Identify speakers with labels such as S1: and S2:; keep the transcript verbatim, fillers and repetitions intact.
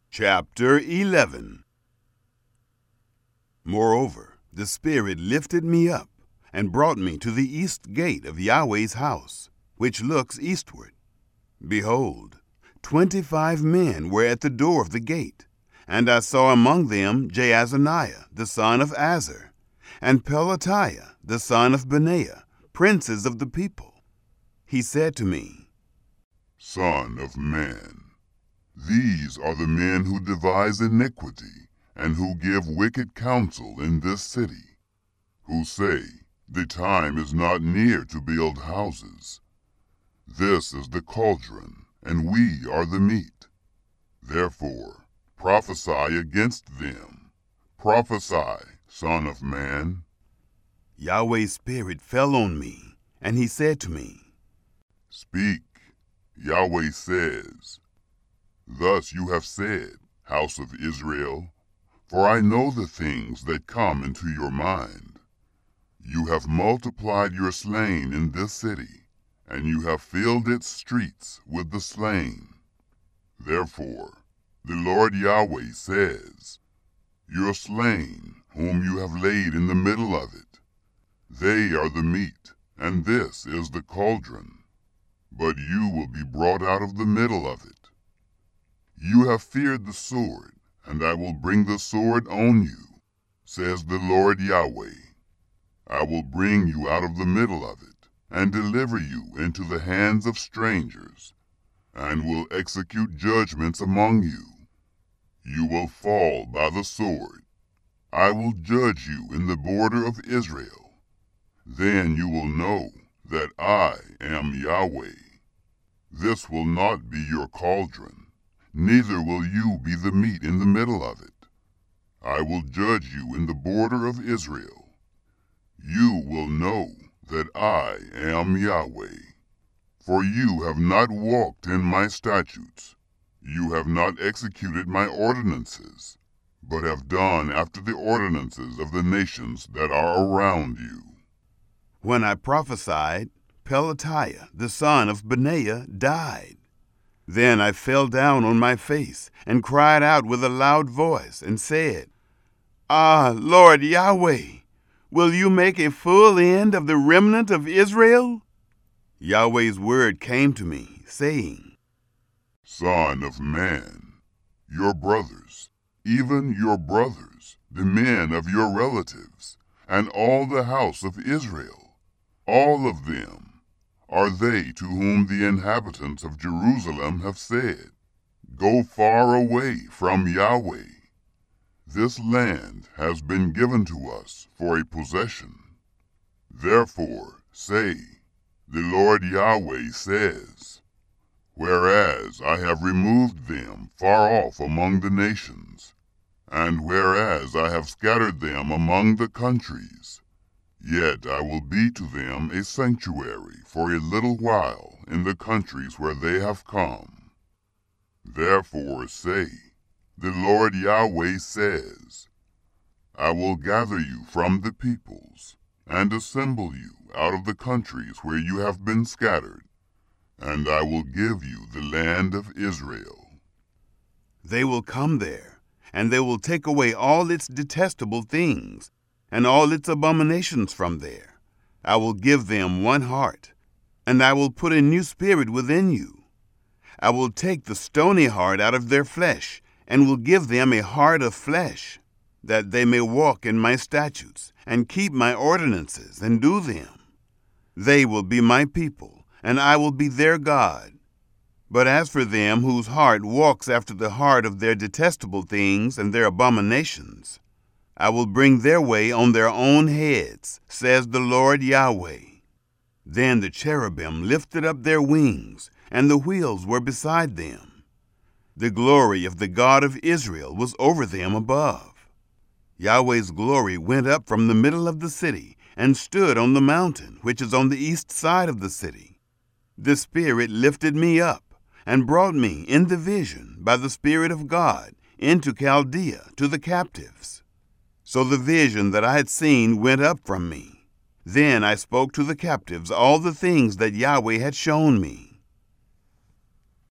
S1: Chapter eleven. Moreover, the Spirit lifted me up and brought me to the east gate of Yahweh's house, which looks eastward. Behold, twenty-five men were at the door of the gate, and I saw among them Jaazaniah the son of Azar, and Pelatiah the son of Benaiah, princes of the people. He said to me,
S2: Son of man, these are the men who devise iniquity and who give wicked counsel in this city, who say, the time is not near to build houses. This is the cauldron, and we are the meat. Therefore, prophesy against them. Prophesy, son of man.
S1: Yahweh's Spirit fell on me, and he said to me,
S2: Speak, Yahweh says. Thus you have said, house of Israel, for I know the things that come into your mind. You have multiplied your slain in this city, and you have filled its streets with the slain. Therefore, the Lord Yahweh says, Your slain, whom you have laid in the middle of it, they are the meat, and this is the cauldron. But you will be brought out of the middle of it. You have feared the sword, and I will bring the sword on you, says the Lord Yahweh. I will bring you out of the middle of it, and deliver you into the hands of strangers, and will execute judgments among you. You will fall by the sword. I will judge you in the border of Israel. Then you will know that I am Yahweh. This will not be your cauldron, neither will you be the meat in the middle of it. I will judge you in the border of Israel. You will know that I am Yahweh. For you have not walked in my statutes, you have not executed my ordinances, but have done after the ordinances of the nations that are around you.
S1: When I prophesied, Pelatiah the son of Benaiah died. Then I fell down on my face and cried out with a loud voice and said, Ah, Lord Yahweh, will you make a full end of the remnant of Israel? Yahweh's word came to me, saying,
S2: Son of man, your brothers, even your brothers, the men of your relatives, and all the house of Israel, all of them, are they to whom the inhabitants of Jerusalem have said, Go far away from Yahweh. This land has been given to us for a possession. Therefore say, The Lord Yahweh says, Whereas I have removed them far off among the nations, and whereas I have scattered them among the countries, yet I will be to them a sanctuary for a little while in the countries where they have come. Therefore say, The Lord Yahweh says, I will gather you from the peoples, and assemble you out of the countries where you have been scattered, and I will give you the land of Israel.
S1: They will come there, and they will take away all its detestable things, and all its abominations from there. I will give them one heart, and I will put a new spirit within you. I will take the stony heart out of their flesh, and will give them a heart of flesh, that they may walk in my statutes, and keep my ordinances, and do them. They will be my people, and I will be their God. But as for them whose heart walks after the heart of their detestable things and their abominations, I will bring their way on their own heads, says the Lord Yahweh. Then the cherubim lifted up their wings, and the wheels were beside them. The glory of the God of Israel was over them above. Yahweh's glory went up from the middle of the city, and stood on the mountain which is on the east side of the city. The Spirit lifted me up, and brought me in the vision by the Spirit of God into Chaldea to the captives. So the vision that I had seen went up from me. Then I spoke to the captives all the things that Yahweh had shown me.